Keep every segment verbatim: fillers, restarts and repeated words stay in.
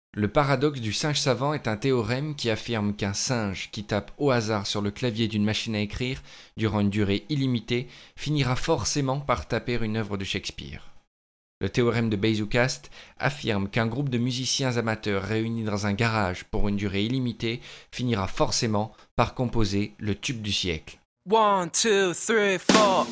Le paradoxe du singe savant est un théorème qui affirme qu'un singe qui tape au hasard sur le clavier d'une machine à écrire durant une durée illimitée finira forcément par taper une œuvre de Shakespeare. Le théorème de Bazoocast affirme qu'un groupe de musiciens amateurs réunis dans un garage pour une durée illimitée finira forcément par composer le tube du siècle. One, two, three, four.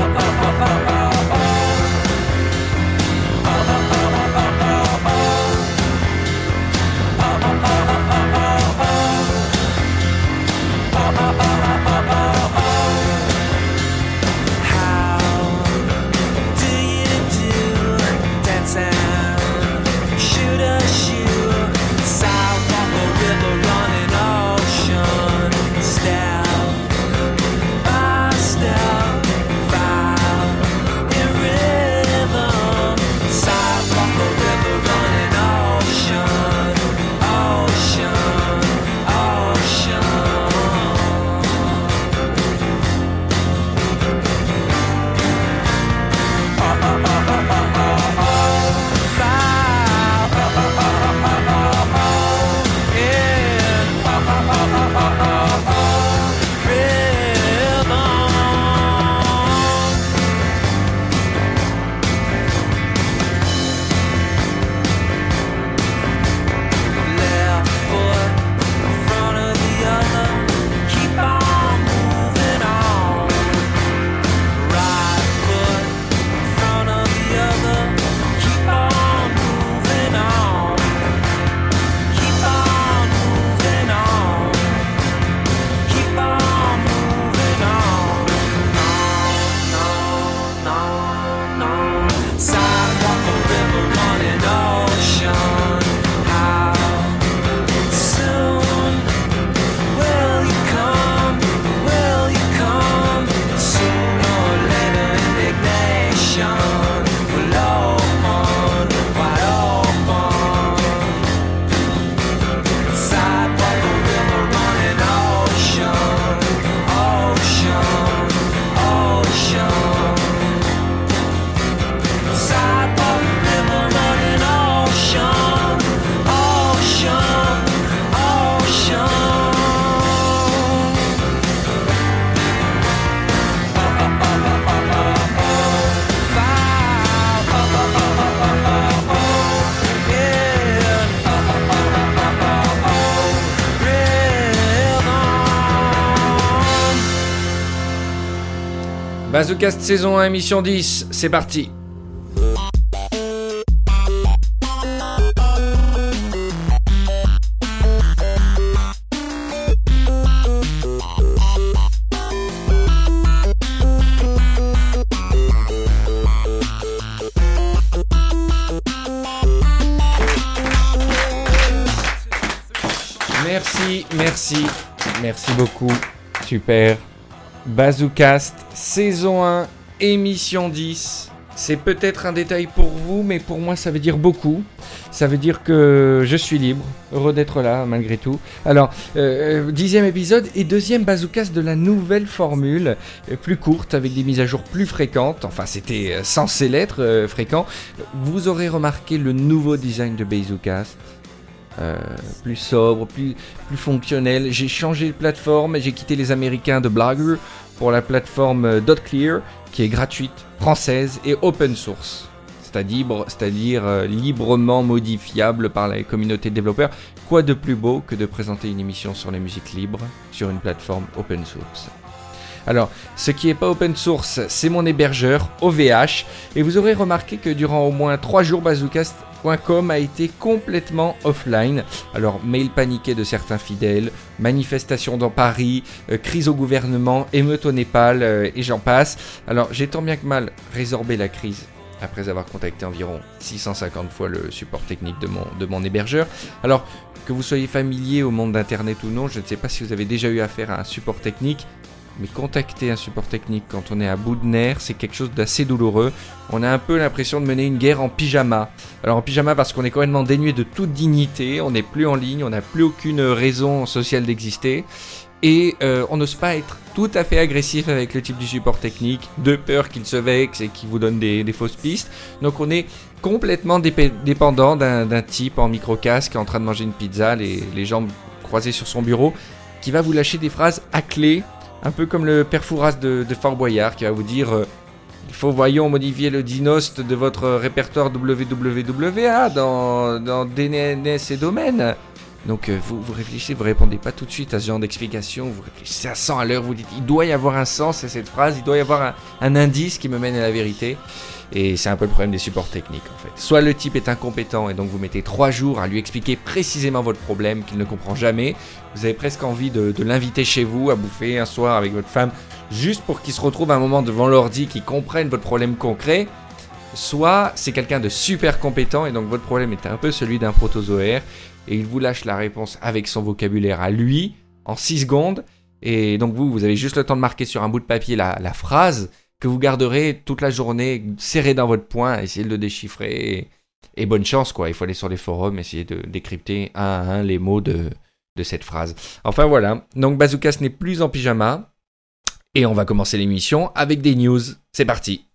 Bazoocast saison un, émission dix, c'est parti. Merci, merci, merci beaucoup, super. Bazoocast, saison un, émission dix. C'est peut-être un détail pour vous, mais pour moi ça veut dire beaucoup. Ça veut dire que je suis libre, heureux d'être là malgré tout. Alors, euh, dixième épisode et deuxième Bazoocast de la nouvelle formule, euh, plus courte, avec des mises à jour plus fréquentes. Enfin, c'était censé l'être euh, fréquent. Vous aurez remarqué le nouveau design de Bazoocast. Euh, plus sobre, plus, plus fonctionnel. J'ai changé de plateforme, j'ai quitté les Américains de Blogger pour la plateforme .clear qui est gratuite, française et open source, c'est-à-dire, c'est-à-dire euh, librement modifiable par la communauté de développeurs. Quoi de plus beau que de présenter une émission sur la musique libre sur une plateforme open source. Alors, ce qui n'est pas open source, c'est mon hébergeur, O V H, et vous aurez remarqué que durant au moins trois jours, Bazoocast point com a été complètement offline. Alors, mail paniqué de certains fidèles, manifestations dans Paris, euh, crise au gouvernement, émeute au Népal, euh, et j'en passe. Alors, j'ai tant bien que mal résorbé la crise après avoir contacté environ six cent cinquante fois le support technique de mon, de mon hébergeur. Alors, que vous soyez familier au monde d'Internet ou non, je ne sais pas si vous avez déjà eu affaire à un support technique, mais contacter un support technique quand on est à bout de nerfs, c'est quelque chose d'assez douloureux. On a un peu l'impression de mener une guerre en pyjama. Alors en pyjama parce qu'on est complètement dénué de toute dignité, on n'est plus en ligne, on n'a plus aucune raison sociale d'exister. Et euh, on n'ose pas être tout à fait agressif avec le type du support technique, de peur qu'il se vexe et qu'il vous donne des, des fausses pistes. Donc on est complètement dép- dépendant d'un, d'un type en micro-casque en train de manger une pizza, les, les jambes croisées sur son bureau, qui va vous lâcher des phrases à clé, un peu comme le père Fouras de, de Fort Boyard, qui va vous dire euh, « Il faut, voyons, modifier le dinost de votre répertoire W W W A dans, dans D N S et domaine. » Donc euh, vous, vous réfléchissez, vous répondez pas tout de suite à ce genre d'explication, vous réfléchissez à cent à l'heure, vous dites il doit y avoir un sens à cette phrase, il doit y avoir un, un indice qui me mène à la vérité. Et c'est un peu le problème des supports techniques en fait. Soit le type est incompétent et donc vous mettez trois jours à lui expliquer précisément votre problème qu'il ne comprend jamais. Vous avez presque envie de, de l'inviter chez vous à bouffer un soir avec votre femme, juste pour qu'il se retrouve un moment devant l'ordi, qu'il comprenne votre problème concret. Soit c'est quelqu'un de super compétent et donc votre problème est un peu celui d'un protozoaire. Et il vous lâche la réponse avec son vocabulaire à lui, en six secondes. Et donc vous, vous avez juste le temps de marquer sur un bout de papier la, la phrase que vous garderez toute la journée serrée dans votre poing, essayez de le déchiffrer. Et, et bonne chance, quoi. Il faut aller sur les forums, essayer de décrypter un à un les mots de, de cette phrase. Enfin voilà, donc Bazookas n'est plus en pyjama. Et on va commencer l'émission avec des news. C'est parti.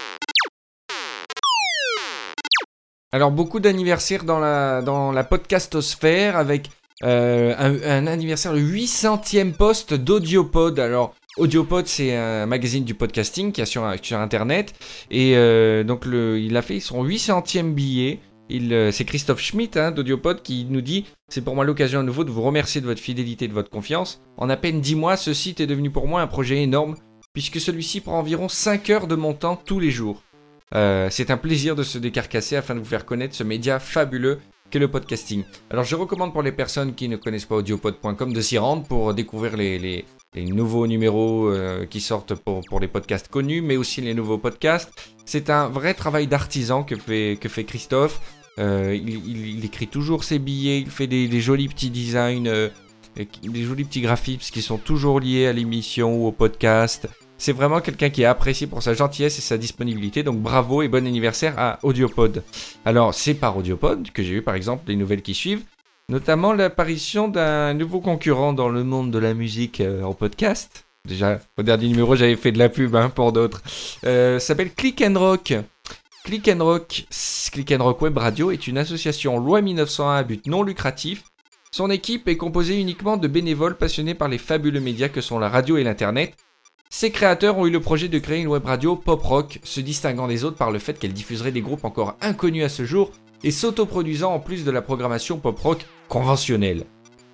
Alors, beaucoup d'anniversaires dans la, dans la podcastosphère avec euh, un, un anniversaire, le huit centième poste d'Audiopod. Alors, Audiopod, c'est un magazine du podcasting qui est sur, sur Internet. Et euh, donc, le, il a fait son huit centième billet. Il, euh, c'est Christophe Schmitt hein, d'Audiopod qui nous dit « C'est pour moi l'occasion à nouveau de vous remercier de votre fidélité et de votre confiance. En à peine dix mois, ce site est devenu pour moi un projet énorme puisque celui-ci prend environ cinq heures de mon temps tous les jours. » Euh, c'est un plaisir de se décarcasser afin de vous faire connaître ce média fabuleux qu'est le podcasting. Alors je recommande pour les personnes qui ne connaissent pas audiopod point com de s'y rendre pour découvrir les, les, les nouveaux numéros euh, qui sortent pour, pour les podcasts connus, mais aussi les nouveaux podcasts. C'est un vrai travail d'artisan que fait, que fait Christophe. Euh, il, il, il écrit toujours ses billets, il fait des, des jolis petits designs, euh, des jolis petits graphismes qui sont toujours liés à l'émission ou au podcast. C'est vraiment quelqu'un qui est apprécié pour sa gentillesse et sa disponibilité, donc bravo et bon anniversaire à Audiopod. Alors c'est par Audiopod que j'ai eu par exemple les nouvelles qui suivent, notamment l'apparition d'un nouveau concurrent dans le monde de la musique euh, en podcast. Déjà, au dernier numéro j'avais fait de la pub hein, pour d'autres. Euh, ça s'appelle Click and Rock. Click and Rock, Click and Rock Web Radio est une association loi mille neuf cent un à but non lucratif. Son équipe est composée uniquement de bénévoles passionnés par les fabuleux médias que sont la radio et l'internet. Ses créateurs ont eu le projet de créer une web radio pop-rock, se distinguant des autres par le fait qu'elle diffuserait des groupes encore inconnus à ce jour et s'autoproduisant en plus de la programmation pop-rock conventionnelle.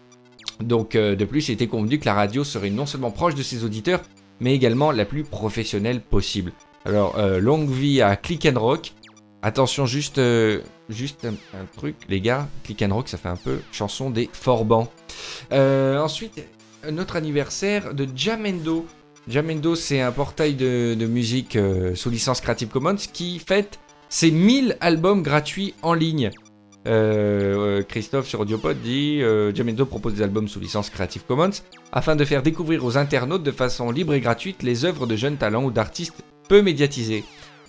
Donc euh, de plus, il était convenu que la radio serait non seulement proche de ses auditeurs, mais également la plus professionnelle possible. Alors, euh, longue vie à Click and Rock. Attention, juste, euh, juste un, un truc, les gars, Click and Rock, ça fait un peu chanson des Forbans. Euh, ensuite, un autre anniversaire de Jamendo. Jamendo, c'est un portail de, de musique euh, sous licence Creative Commons qui fête ses mille albums gratuits en ligne. Euh, euh, Christophe sur Audiopod dit euh, Jamendo propose des albums sous licence Creative Commons afin de faire découvrir aux internautes de façon libre et gratuite les œuvres de jeunes talents ou d'artistes peu médiatisés.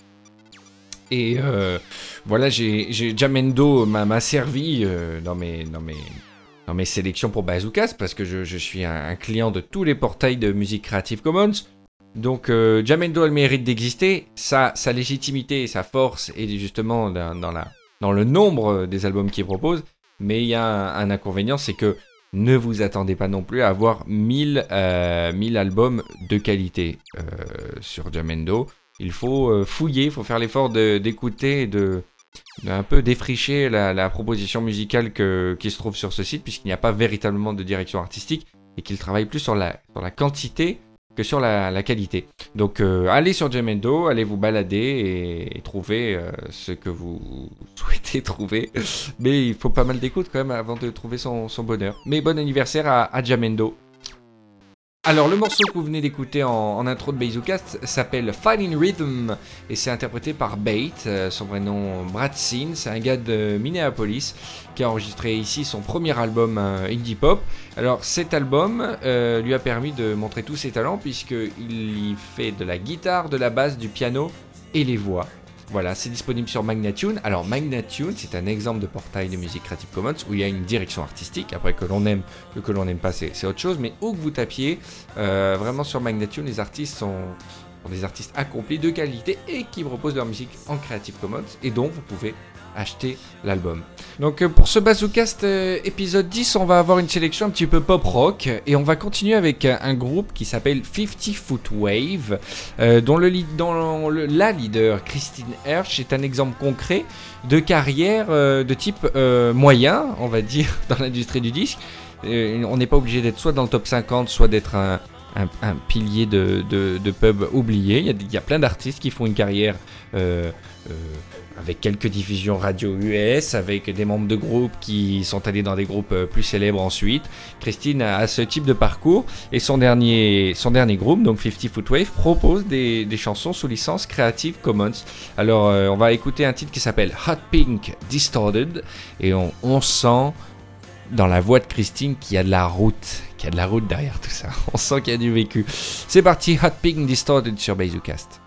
Et euh, voilà, j'ai, j'ai Jamendo m'a, m'a servi euh, dans mes... Dans mes dans mes sélections pour Bazookas, parce que je, je suis un, un client de tous les portails de musique Creative Commons. Donc euh, Jamendo a le mérite d'exister, sa, sa légitimité et sa force est justement dans, dans, la, dans le nombre des albums qu'il propose, mais il y a un, un inconvénient, c'est que ne vous attendez pas non plus à avoir mille, euh, mille albums de qualité euh, sur Jamendo. Il faut euh, fouiller, il faut faire l'effort de, d'écouter et de... un peu défricher la, la proposition musicale que, qui se trouve sur ce site, puisqu'il n'y a pas véritablement de direction artistique et qu'il travaille plus sur la, sur la quantité que sur la, la qualité. Donc euh, allez sur Jamendo, allez vous balader et, et trouver euh, ce que vous souhaitez trouver. Mais il faut pas mal d'écoute quand même avant de trouver son, son bonheur. Mais bon anniversaire à, à Jamendo. Alors le morceau que vous venez d'écouter en, en intro de Bazookas s'appelle Finding Rhythm et c'est interprété par Bait, euh, son vrai nom Brad Sin, c'est un gars de Minneapolis qui a enregistré ici son premier album euh, indie pop. Alors cet album euh, lui a permis de montrer tous ses talents puisqu'il y fait de la guitare, de la basse, du piano et les voix. Voilà, c'est disponible sur Magnatune. Alors Magnatune, c'est un exemple de portail de musique Creative Commons où il y a une direction artistique. Après, que l'on aime, que, que l'on n'aime pas, c'est, c'est autre chose. Mais où que vous tapiez, euh, vraiment sur Magnatune, les artistes sont, sont des artistes accomplis, de qualité et qui proposent leur musique en Creative Commons. Et donc, vous pouvez acheter l'album. Donc euh, pour ce Bazoocast euh, épisode dix, on va avoir une sélection un petit peu pop rock et on va continuer avec un, un groupe qui s'appelle fifty foot wave, euh, dont, le, lead, dont le, la leader Christine Hersch est un exemple concret de carrière euh, de type euh, moyen, on va dire, dans l'industrie du disque. Euh, on n'est pas obligé d'être soit dans le top cinquante, soit d'être un Un, un pilier de, de, de pub oublié. Il y, a, il y a plein d'artistes qui font une carrière euh, euh, avec quelques diffusions radio U S, avec des membres de groupes qui sont allés dans des groupes plus célèbres ensuite. Christine a, a ce type de parcours et son dernier, son dernier groupe, donc fifty foot wave, propose des, des chansons sous licence Creative Commons. Alors euh, on va écouter un titre qui s'appelle Hot Pink Distorted et on, on sent dans la voix de Christine qu'il y a de la route, qu'il y a de la route derrière tout ça. On sent qu'il y a du vécu. C'est parti, Hot Pink Distorted sur Bazoocast.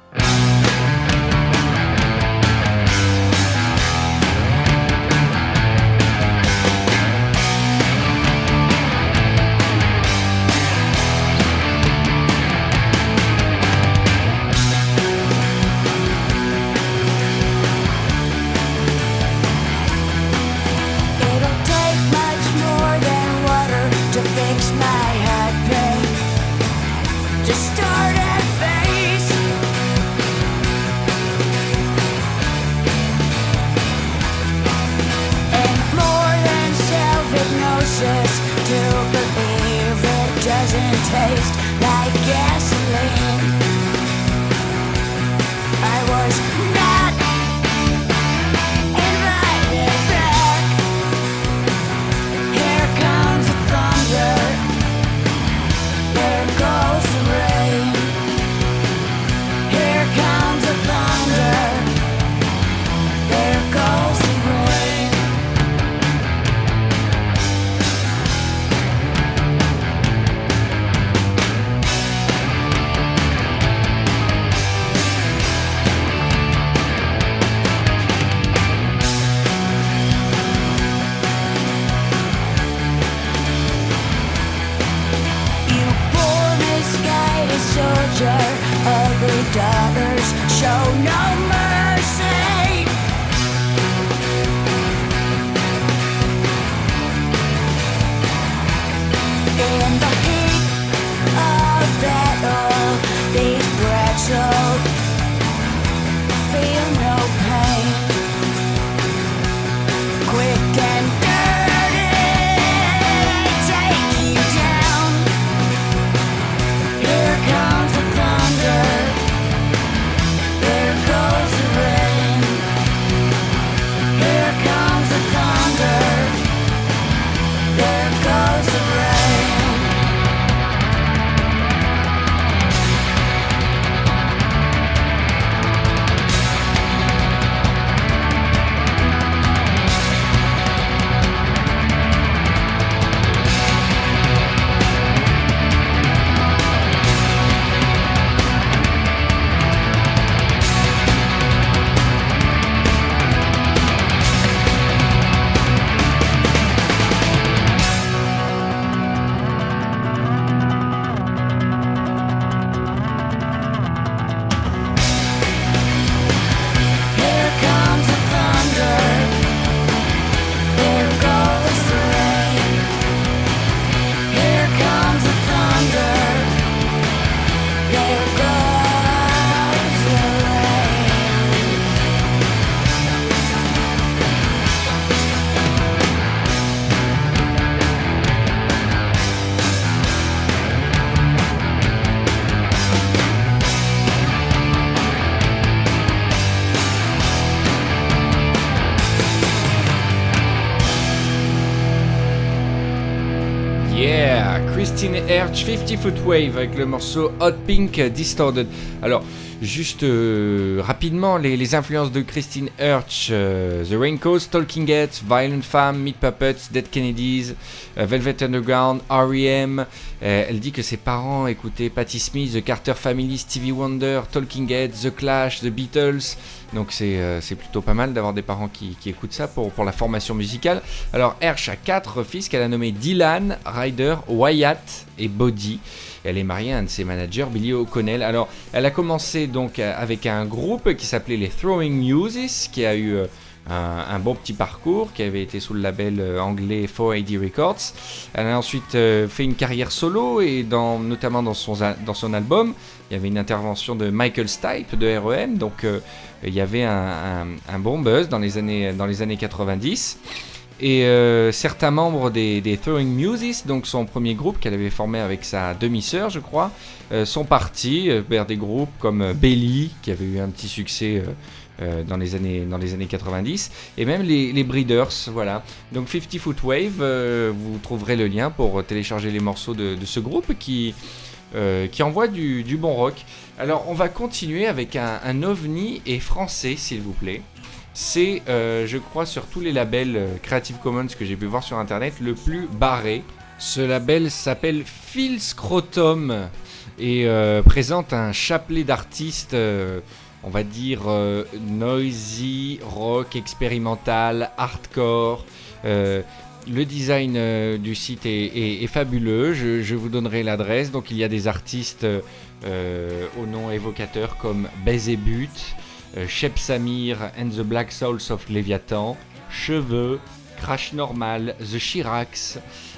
Christine Hertz, fifty foot wave avec le morceau Hot Pink Distorted. Alors, juste euh, rapidement, les, les influences de Christine Hertz, euh, The Raincoats, Talking Heads, Violent Femmes, Meat Puppets, Dead Kennedys, euh, Velvet Underground, R E M. Euh, elle dit que ses parents écoutaient Patti Smith, The Carter Family, Stevie Wonder, Talking Heads, The Clash, The Beatles. Donc c'est, euh, c'est plutôt pas mal d'avoir des parents qui, qui écoutent ça pour, pour la formation musicale. Alors Hertz a quatre fils qu'elle a nommés Dylan, Ryder, Wyatt et Bodie. Elle est mariée à un de ses managers, Billy O'Connell. Alors elle a commencé donc avec un groupe qui s'appelait les Throwing Muses, qui a eu... Euh, Un, un bon petit parcours qui avait été sous le label euh, anglais four eighty Records. Elle a ensuite euh, fait une carrière solo et dans, notamment dans son, dans son album il y avait une intervention de Michael Stipe de R E M, donc euh, il y avait un, un, un bon buzz dans les années, dans les années quatre-vingt-dix. Et euh, certains membres des, des Throwing Muses, donc son premier groupe qu'elle avait formé avec sa demi-sœur je crois, euh, sont partis euh, vers des groupes comme euh, Belly qui avait eu un petit succès euh, Euh, dans les années dans les années quatre-vingt-dix, et même les, les Breeders, voilà. Donc fifty foot wave, euh, vous trouverez le lien pour télécharger les morceaux de, de ce groupe qui euh, qui envoie du, du bon rock. Alors on va continuer avec un, un ovni et français s'il vous plaît. C'est euh, je crois sur tous les labels euh, Creative Commons que j'ai pu voir sur internet le plus barré. Ce label s'appelle Phil Scrotum et euh, présente un chapelet d'artistes euh, on va dire euh, noisy, rock, expérimental, hardcore. Euh, le design euh, du site est, est, est fabuleux, je, je vous donnerai l'adresse. Donc il y a des artistes euh, au nom évocateur comme Belzébuth, euh, Shep Samir and the Black Souls of Leviathan, Cheveux, Crash Normal, The Chirax,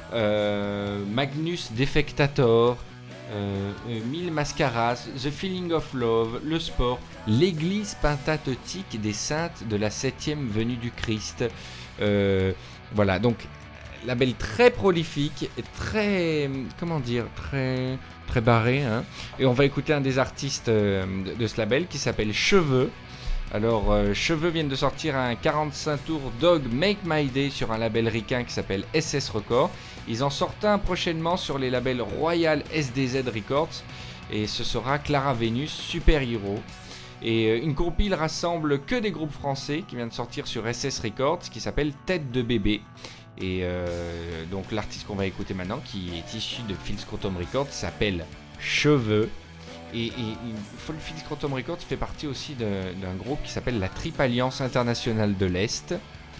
euh, Magnus Defectator, Euh, Mille Mascaras, The Feeling of Love, Le Sport, l'Église pentateutique des saintes de la septième venue du Christ. Euh, voilà, donc label très prolifique, très, comment dire, très, très barré. Hein. Et on va écouter un des artistes euh, de, de ce label qui s'appelle Cheveux. Alors, euh, Cheveux viennent de sortir un quarante-cinq tours Dog Make My Day sur un label ricain qui s'appelle S S Records. Ils en sortent un prochainement sur les labels Royal S D Z Records et ce sera Clara Venus Super Hero. Et euh, une compile rassemble que des groupes français qui vient de sortir sur S S Records qui s'appelle Tête de bébé. Et euh, donc l'artiste qu'on va écouter maintenant qui est issu de Phil Scrotum Records s'appelle Cheveux. Et, et Phil Scrotum Records fait partie aussi de, d'un groupe qui s'appelle la Triple Alliance Internationale de l'Est,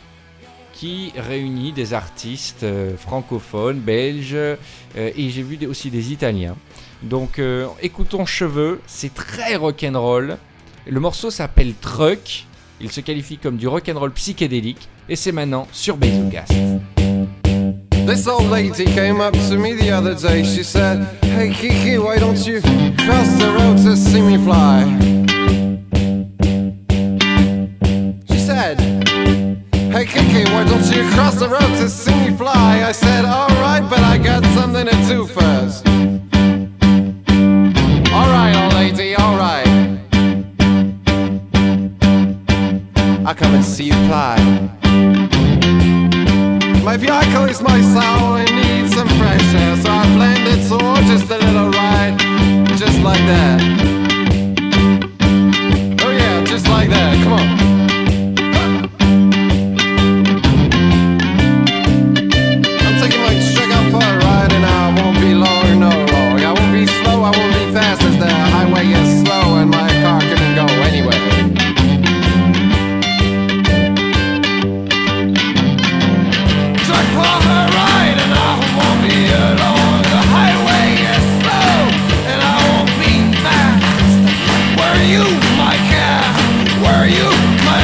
qui réunit des artistes euh, francophones, belges, euh, et j'ai vu des, aussi des Italiens. Donc euh, écoutons Cheveux, c'est très rock'n'roll. Le morceau s'appelle Truck, il se qualifie comme du rock'n'roll psychédélique, et c'est maintenant sur Bazoocast. This old lady came up to me the other day. She said, "Hey Kiki, why don't you cross the road to see me fly?" She said, "Hey Kiki, why don't you cross the road to see me fly?" I said, "Alright, but I got something to do first." "Alright, old lady, alright. I'll come and see you fly. My vehicle is my soul, it needs some fresh air, so I planned it so just a little ride, just like that. Oh yeah, just like that, come on. I'm taking my truck out for a ride and I won't be long, no long. I won't be slow, I won't be fast as the highway is slow and my car couldn't go anywhere. You, my car, where are you, my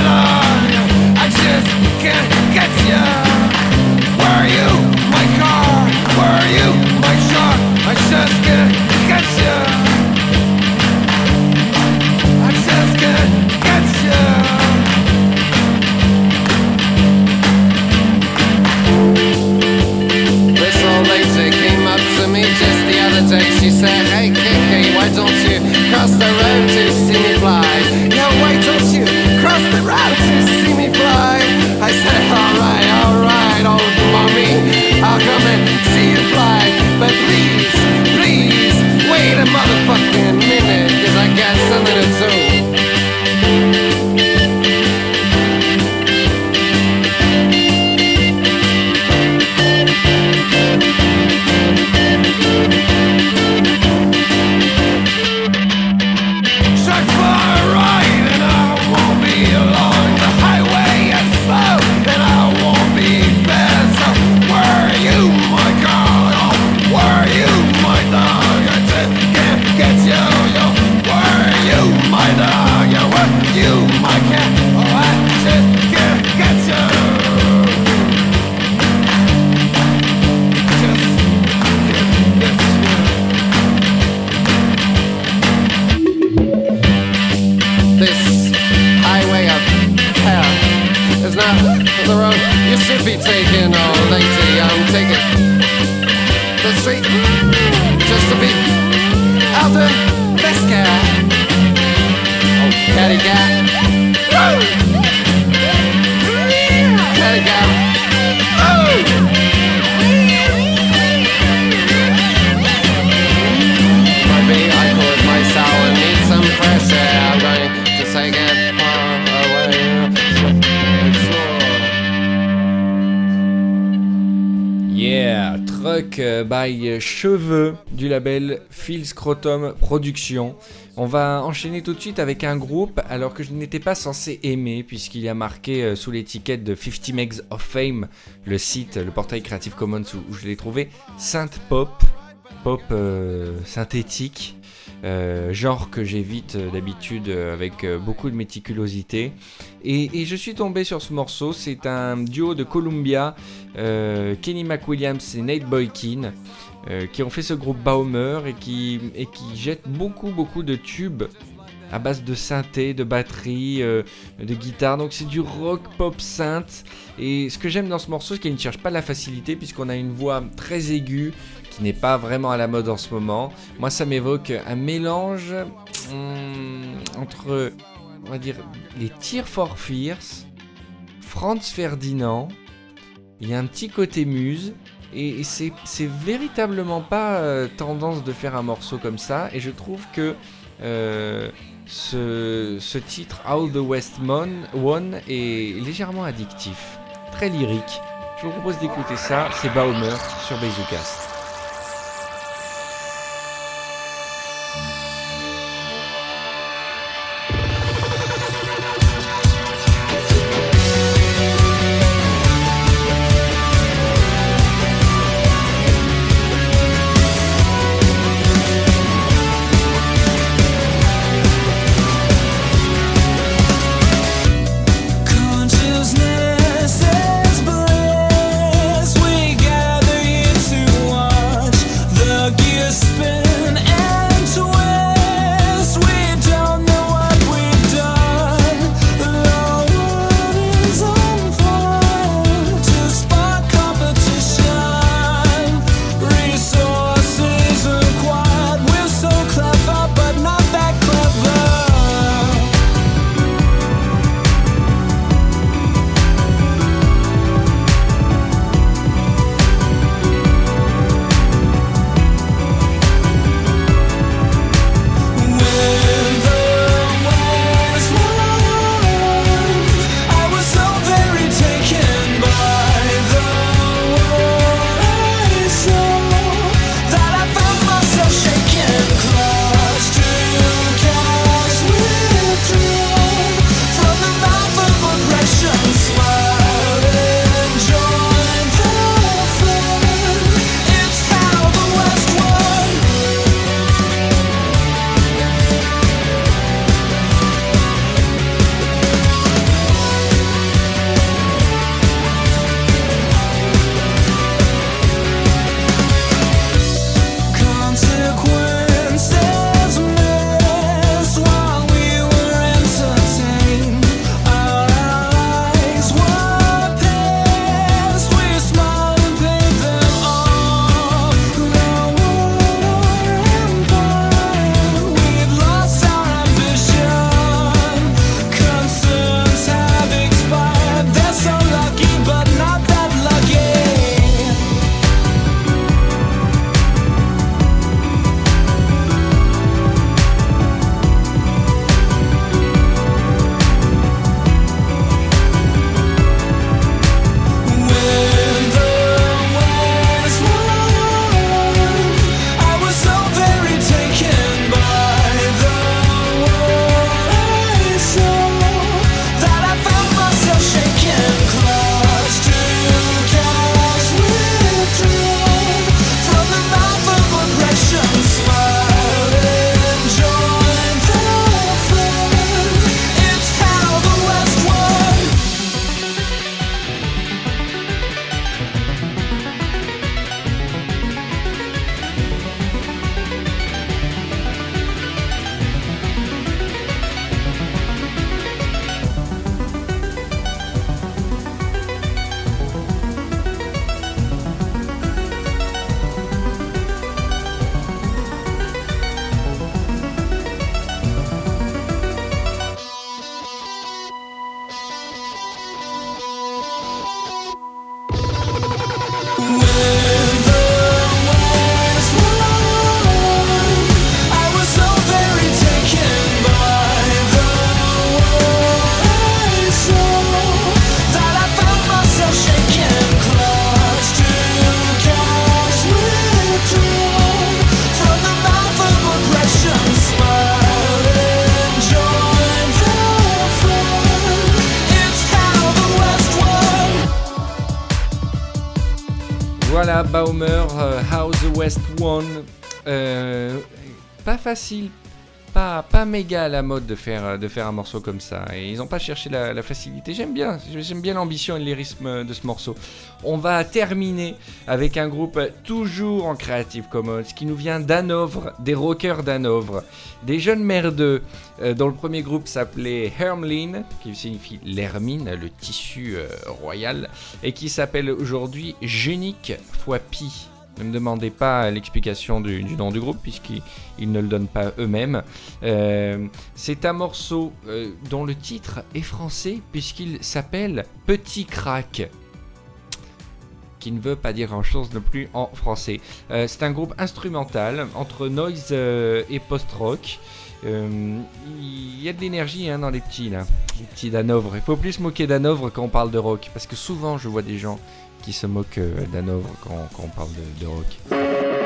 no lady. I'm taking the street just to be out in this cat. Oh, catty cat. Woo! Catty cat. Oh! Maybe I could myself and need some fresh air. I'm going to take it far away. Yeah, Truck by Cheveux du label Phil Scrotum Productions. On va enchaîner tout de suite avec un groupe alors que je n'étais pas censé aimer puisqu'il y a marqué euh, sous l'étiquette de cinquante Megs of Fame, le site, le portail Creative Commons où, où je l'ai trouvé, synth pop, pop euh, synthétique. Euh, genre que j'évite euh, d'habitude euh, avec euh, beaucoup de méticulosité et, et je suis tombé sur ce morceau. C'est un duo de Columbia, euh, Kenny McWilliams et Nate Boykin, euh, qui ont fait ce groupe Baumer et qui, et qui jettent beaucoup beaucoup de tubes à base de synthé, de batterie, euh, de guitare. Donc c'est du rock pop synth. Et ce que j'aime dans ce morceau, c'est qu'il ne cherche pas la facilité puisqu'on a une voix très aiguë qui n'est pas vraiment à la mode en ce moment. Moi, ça m'évoque un mélange hum, entre, on va dire, les Tears for Fears, Franz Ferdinand. Il y a un petit côté Muse. Et, et c'est, c'est véritablement pas euh, tendance de faire un morceau comme ça. Et je trouve que euh, ce, ce titre All the West Mon- One est légèrement addictif, très lyrique. Je vous propose d'écouter ça, c'est Baumer sur Bazoocast. Consciousness is bliss. We gather into one. Voilà, Baumer, euh, How the West Won. Euh, pas facile, pas, pas méga à la mode de faire, de faire un morceau comme ça. Et ils n'ont pas cherché la, la facilité. J'aime bien, j'aime bien l'ambition et le lyrisme de ce morceau. On va terminer avec un groupe toujours en Creative Commons qui nous vient d'Hanovre, des rockers d'Hanovre, des jeunes merdeux euh, dont le premier groupe s'appelait Hermline, qui signifie l'hermine, le tissu euh, royal, et qui s'appelle aujourd'hui Génique fois Pi. Ne me demandez pas l'explication du, du nom du groupe puisqu'ils ils ne le donnent pas eux-mêmes. Euh, c'est un morceau euh, dont le titre est français puisqu'il s'appelle Petit Crack, qui ne veut pas dire grand-chose non plus en français. Euh, c'est un groupe instrumental entre noise euh, et post-rock. Il euh, y a de l'énergie hein, dans les petits là, les petits d'Hanovre. Il faut plus se moquer d'Hanovre quand on parle de rock parce que souvent je vois des gens qui se moquent d'Hanovre quand, quand on parle de, de rock.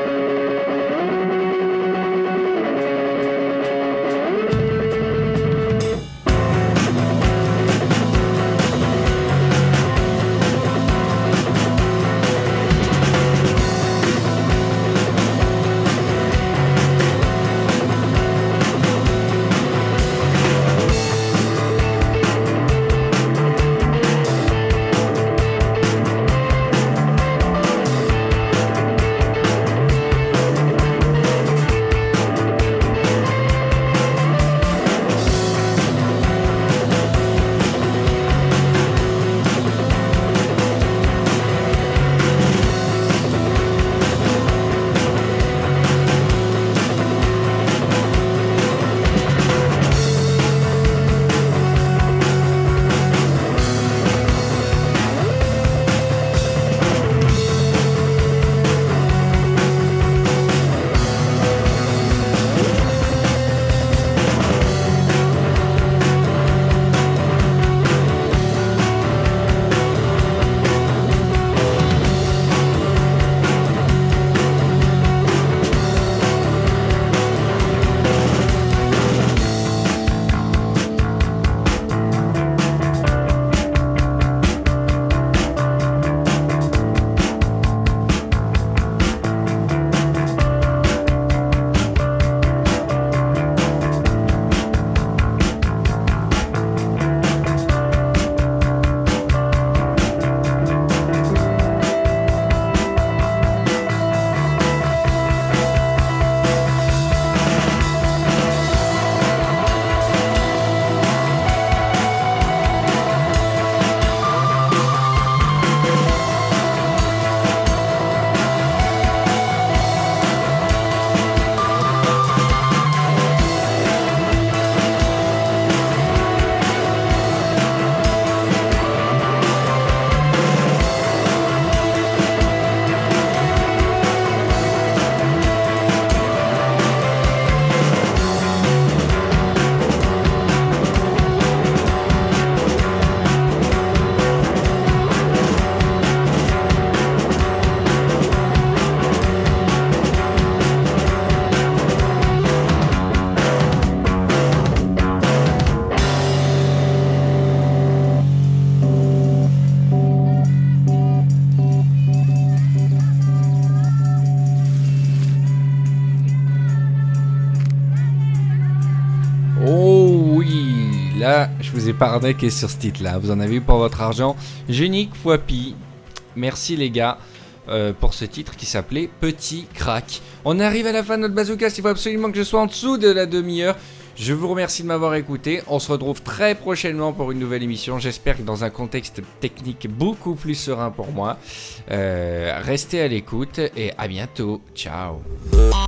Je vous ai pas arnaqué sur ce titre-là. Vous en avez eu pour votre argent. Génique fois Pi. Merci les gars euh, pour ce titre qui s'appelait Petit Crack. On arrive à la fin de notre bazooka. Il faut absolument que je sois en dessous de la demi-heure. Je vous remercie de m'avoir écouté. On se retrouve très prochainement pour une nouvelle émission. J'espère que dans un contexte technique beaucoup plus serein pour moi. Euh, restez à l'écoute et à bientôt. Ciao.